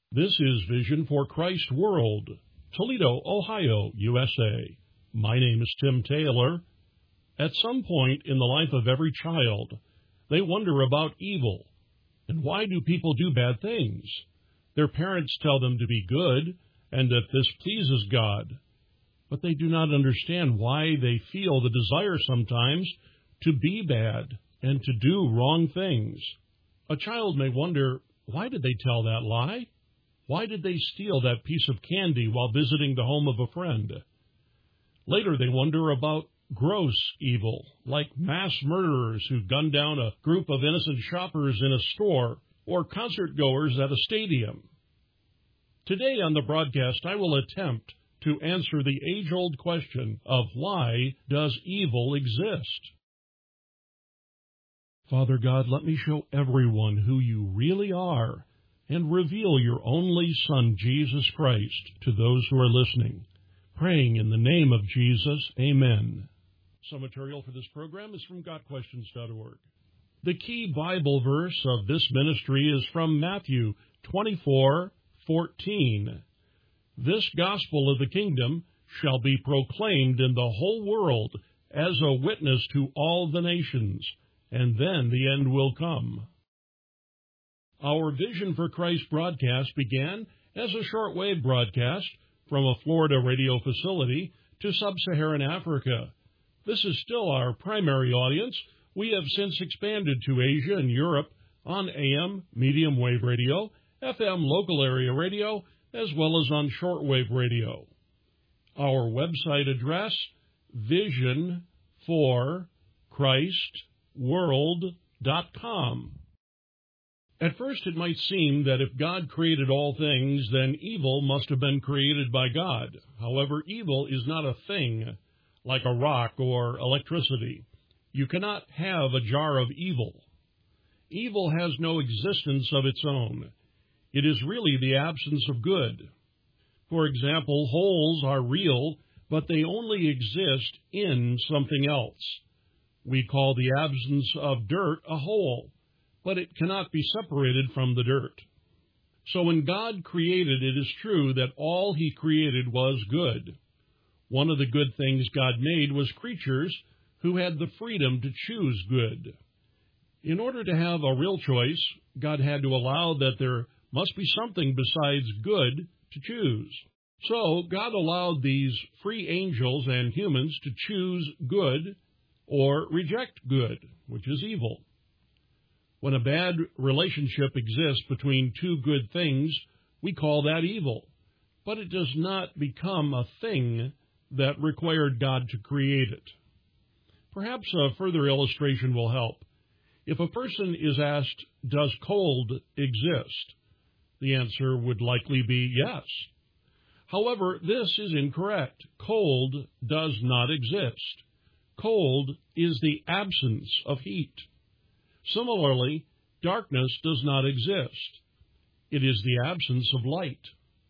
This is Vision for Christ World, Toledo, Ohio, USA. My name is Tim Taylor. At some point in the life of every child, they wonder about evil. And why do people do bad things? Their parents tell them to be good and that this pleases God. But they do not understand why they feel the desire sometimes to be bad and to do wrong things. A child may wonder, why did they tell that lie? Why did they steal that piece of candy while visiting the home of a friend? Later they wonder about gross evil, like mass murderers who gunned down a group of innocent shoppers in a store or concert-goers at a stadium. Today on the broadcast, I will attempt to answer the age-old question of why does evil exist? Father God, let me show everyone who you really are and reveal your only Son, Jesus Christ, to those who are listening. Praying in the name of Jesus, amen. Some material for this program is from GotQuestions.org. The key Bible verse of this ministry is from Matthew 24:14. This gospel of the kingdom shall be proclaimed in the whole world as a witness to all the nations, and then the end will come. Our Vision for Christ broadcast began as a shortwave broadcast from a Florida radio facility to sub-Saharan Africa. This is still our primary audience. We have since expanded to Asia and Europe on AM, medium wave radio, FM local area radio, as well as on shortwave radio. Our website address, visionforchristworld.com. At first it might seem that if God created all things, then evil must have been created by God. However, evil is not a thing like a rock or electricity. You cannot have a jar of evil. Evil has no existence of its own. It is really the absence of good. For example, holes are real, but they only exist in something else. We call the absence of dirt a hole, but it cannot be separated from the dirt. So when God created, it is true that all he created was good. One of the good things God made was creatures who had the freedom to choose good. In order to have a real choice, God had to allow that there must be something besides good to choose. So God allowed these free angels and humans to choose good or reject good, which is evil. When a bad relationship exists between two good things, we call that evil. But it does not become a thing that required God to create it. Perhaps a further illustration will help. If a person is asked, does cold exist? The answer would likely be yes. However, this is incorrect. Cold does not exist. Cold is the absence of heat. Similarly, darkness does not exist. It is the absence of light.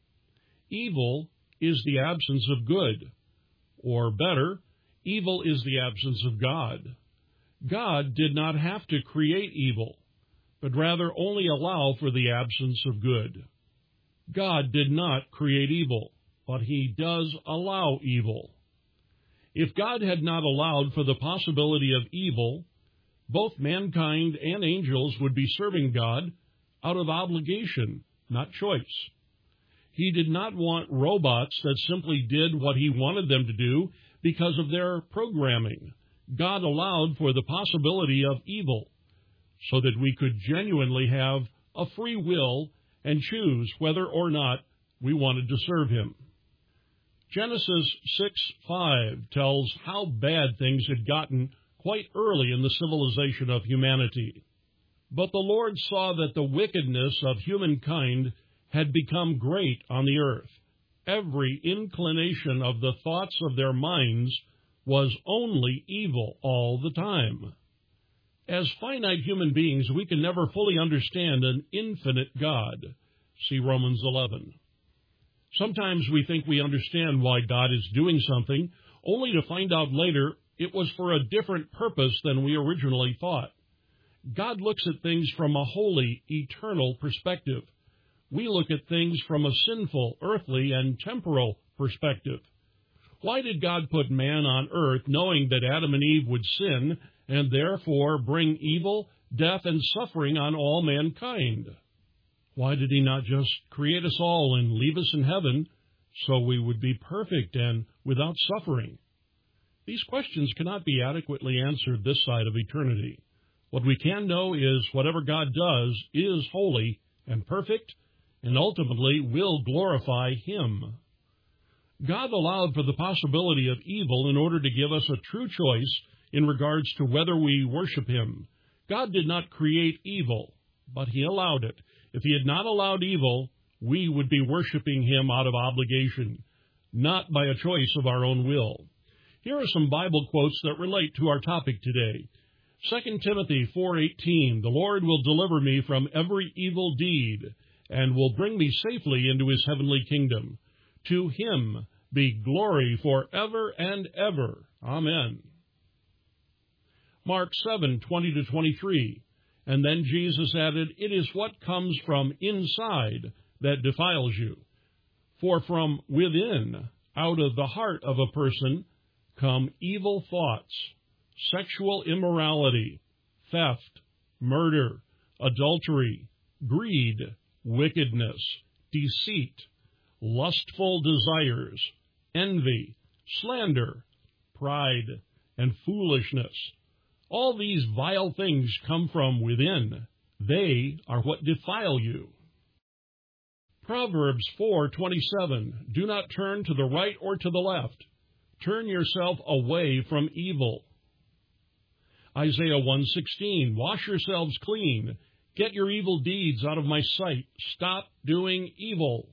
Evil is the absence of good. Or better, evil is the absence of God. God did not have to create evil, but rather only allow for the absence of good. God did not create evil, but he does allow evil. If God had not allowed for the possibility of evil, both mankind and angels would be serving God out of obligation, not choice. He did not want robots that simply did what he wanted them to do because of their programming. God allowed for the possibility of evil so that we could genuinely have a free will and choose whether or not we wanted to serve him. Genesis 6:5 tells how bad things had gotten quite early in the civilization of humanity. But the Lord saw that the wickedness of humankind had become great on the earth. Every inclination of the thoughts of their minds was only evil all the time. As finite human beings, we can never fully understand an infinite God. See Romans 11. Sometimes we think we understand why God is doing something, only to find out later it was for a different purpose than we originally thought. God looks at things from a holy, eternal perspective. we look at things from a sinful, earthly, and temporal perspective. Why did God put man on earth knowing that Adam and Eve would sin and therefore bring evil, death, and suffering on all mankind? Why did he not just create us all and leave us in heaven so we would be perfect and without suffering? These questions cannot be adequately answered this side of eternity. What we can know is whatever God does is holy and perfect and ultimately will glorify Him. God allowed for the possibility of evil in order to give us a true choice in regards to whether we worship Him. God did not create evil, but He allowed it. If He had not allowed evil, we would be worshiping Him out of obligation, not by a choice of our own will. Here are some Bible quotes that relate to our topic today. 2 Timothy 4:18, "The Lord will deliver me from every evil deed, and will bring me safely into His heavenly kingdom. To Him be glory forever and ever. Amen." Mark 7:20-23, "And then Jesus added, 'It is what comes from inside that defiles you. For from within, out of the heart of a person, come evil thoughts, sexual immorality, theft, murder, adultery, greed, wickedness, deceit, lustful desires, envy, slander, pride, and foolishness. All these vile things come from within. They are what defile you.'" Proverbs 4:27, "Do not turn to the right or to the left. Turn yourself away from evil." Isaiah 1:16, "Wash yourselves clean. Get your evil deeds out of my sight. Stop doing evil."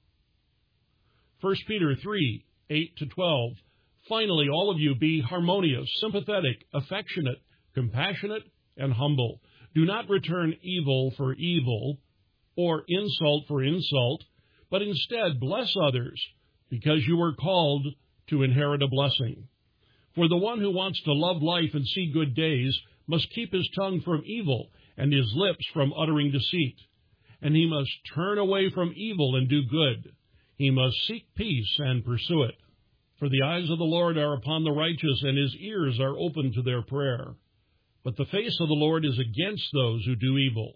1 Peter 3:8-12, "Finally, all of you be harmonious, sympathetic, affectionate, compassionate, and humble. Do not return evil for evil or insult for insult, but instead bless others, because you were called to inherit a blessing. For the one who wants to love life and see good days must keep his tongue from evil and his lips from uttering deceit. And he must turn away from evil and do good. He must seek peace and pursue it. For the eyes of the Lord are upon the righteous, and His ears are open to their prayer. But the face of the Lord is against those who do evil."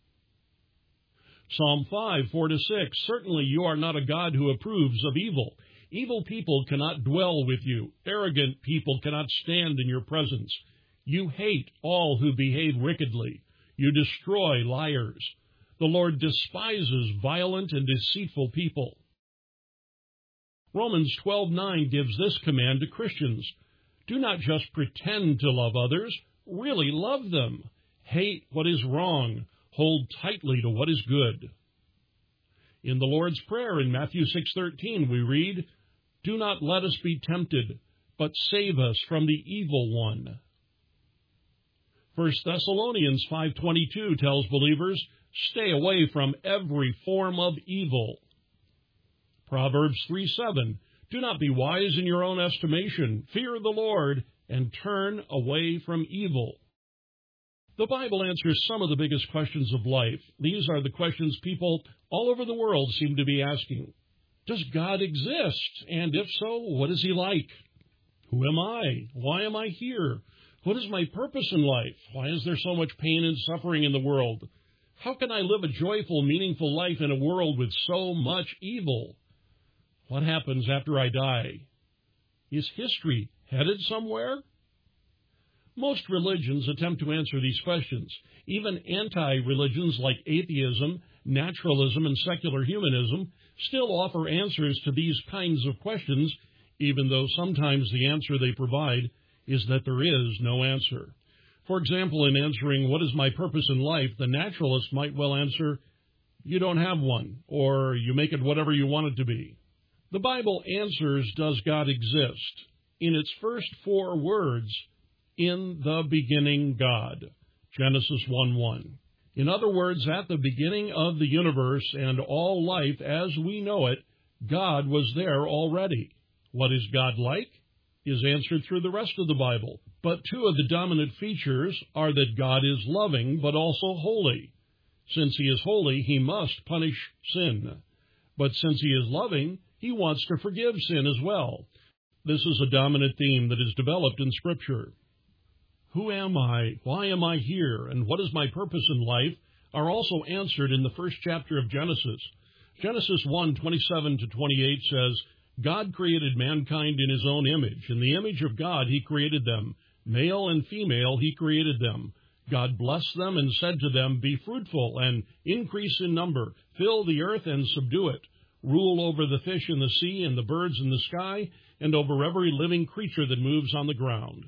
Psalm 5:4-6, "Certainly you are not a God who approves of evil. Evil people cannot dwell with you. Arrogant people cannot stand in your presence. You hate all who behave wickedly. You destroy liars. The Lord despises violent and deceitful people." Romans 12:9 gives this command to Christians: "Do not just pretend to love others, really love them. Hate what is wrong. Hold tightly to what is good." In the Lord's Prayer in Matthew 6:13 we read, "Do not let us be tempted, but save us from the evil one." 1 Thessalonians 5:22 tells believers, "Stay away from every form of evil." Proverbs 3:7, "Do not be wise in your own estimation. Fear the Lord and turn away from evil." The Bible answers some of the biggest questions of life. These are the questions people all over the world seem to be asking. Does God exist? And if so, what is He like? Who am I? Why am I here? What is my purpose in life? Why is there so much pain and suffering in the world? How can I live a joyful, meaningful life in a world with so much evil? What happens after I die? Is history headed somewhere? Most religions attempt to answer these questions. Even anti-religions like atheism, naturalism, and secular humanism still offer answers to these kinds of questions, even though sometimes the answer they provide is that there is no answer. For example, in answering, "What is my purpose in life?" the naturalist might well answer, "You don't have one," or "You make it whatever you want it to be." The Bible answers, "Does God exist?" in its first 4 words, "In the beginning, God." Genesis 1:1. In other words, at the beginning of the universe and all life as we know it, God was there already. What is God like? Is answered through the rest of the Bible. But 2 of the dominant features are that God is loving, but also holy. Since he is holy, he must punish sin. But since he is loving, he wants to forgive sin as well. This is a dominant theme that is developed in Scripture. Who am I? Why am I here? And what is my purpose in life? Are also answered in the first chapter of Genesis. Genesis 1:27-28 says, God created mankind in his own image. In the image of God he created them. Male and female he created them. God blessed them and said to them, Be fruitful and increase in number. Fill the earth and subdue it. Rule over the fish in the sea and the birds in the sky, and over every living creature that moves on the ground.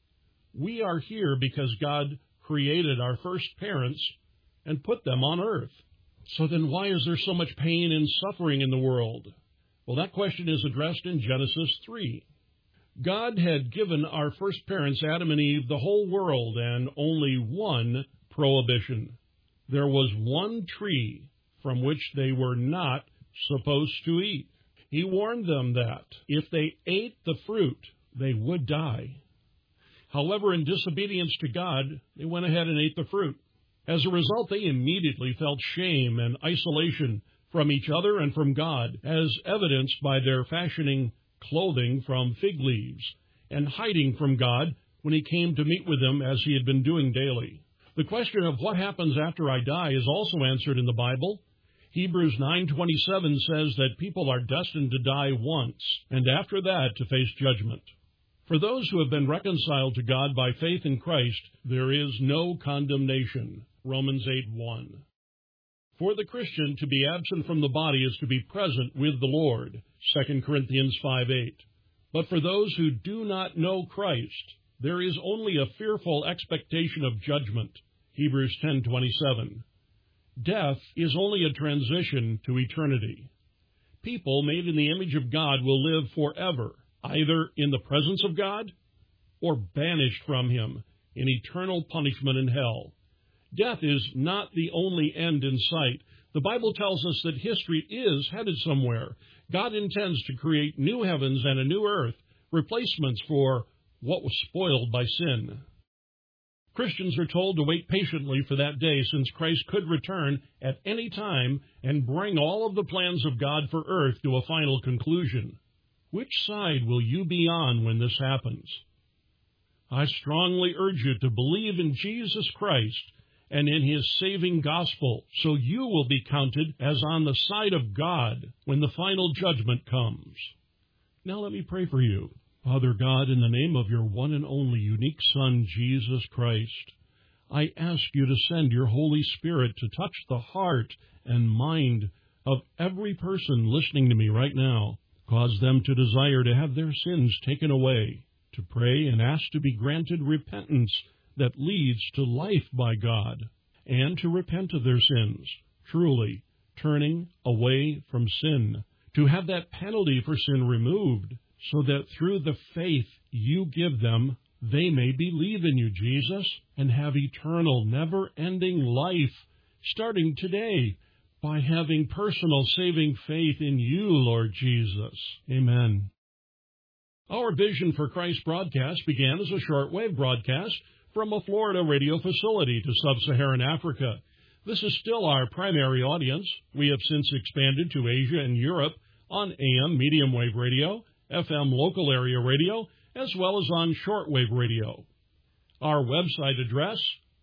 We are here because God created our first parents and put them on earth. So then why is there so much pain and suffering in the world? Well, that question is addressed in Genesis 3. God had given our first parents, Adam and Eve, the whole world and only one prohibition. There was one tree from which they were not supposed to eat. He warned them that if they ate the fruit, they would die. However, in disobedience to God, they went ahead and ate the fruit. As a result, they immediately felt shame and isolation from each other and from God, as evidenced by their fashioning clothing from fig leaves and hiding from God when he came to meet with them as he had been doing daily. The question of what happens after I die is also answered in the Bible. Hebrews 9:27 says that people are destined to die once, and after that to face judgment. For those who have been reconciled to God by faith in Christ, there is no condemnation. Romans 8:1. For the Christian, to be absent from the body is to be present with the Lord. 2 Corinthians 5:8. But for those who do not know Christ, there is only a fearful expectation of judgment. Hebrews 10:27. Death is only a transition to eternity. People made in the image of God will live forever, either in the presence of God or banished from him in eternal punishment in hell. Death is not the only end in sight. The Bible tells us that history is headed somewhere. God intends to create new heavens and a new earth, replacements for what was spoiled by sin. Christians are told to wait patiently for that day, since Christ could return at any time and bring all of the plans of God for earth to a final conclusion. Which side will you be on when this happens? I strongly urge you to believe in Jesus Christ and in his saving gospel, so you will be counted as on the side of God when the final judgment comes. Now let me pray for you. Father God, in the name of your one and only unique Son, Jesus Christ, I ask you to send your Holy Spirit to touch the heart and mind of every person listening to me right now. Cause them to desire to have their sins taken away, to pray and ask to be granted repentance that leads to life by God, and to repent of their sins, truly turning away from sin, to have that penalty for sin removed, so that through the faith you give them, they may believe in you, Jesus, and have eternal, never-ending life, starting today, by having personal saving faith in you, Lord Jesus. Amen. Our Vision for Christ broadcast began as a shortwave broadcast from a Florida radio facility to sub-Saharan Africa. This is still our primary audience. We have since expanded to Asia and Europe on AM medium wave radio, FM local area radio, as well as on shortwave radio. Our website address,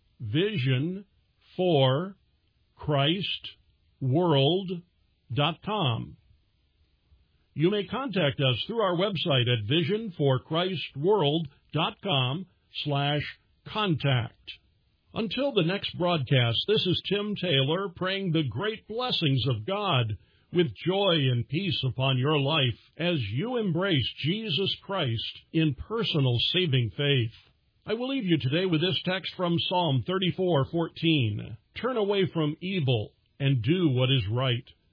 visionforchristworld.com. You may contact us through our website at visionforchristworld.com/contact. Until the next broadcast, this is Tim Taylor praying the great blessings of God with joy and peace upon your life as you embrace Jesus Christ in personal saving faith. I will leave you today with this text from Psalm 34:14. Turn away from evil and do what is right.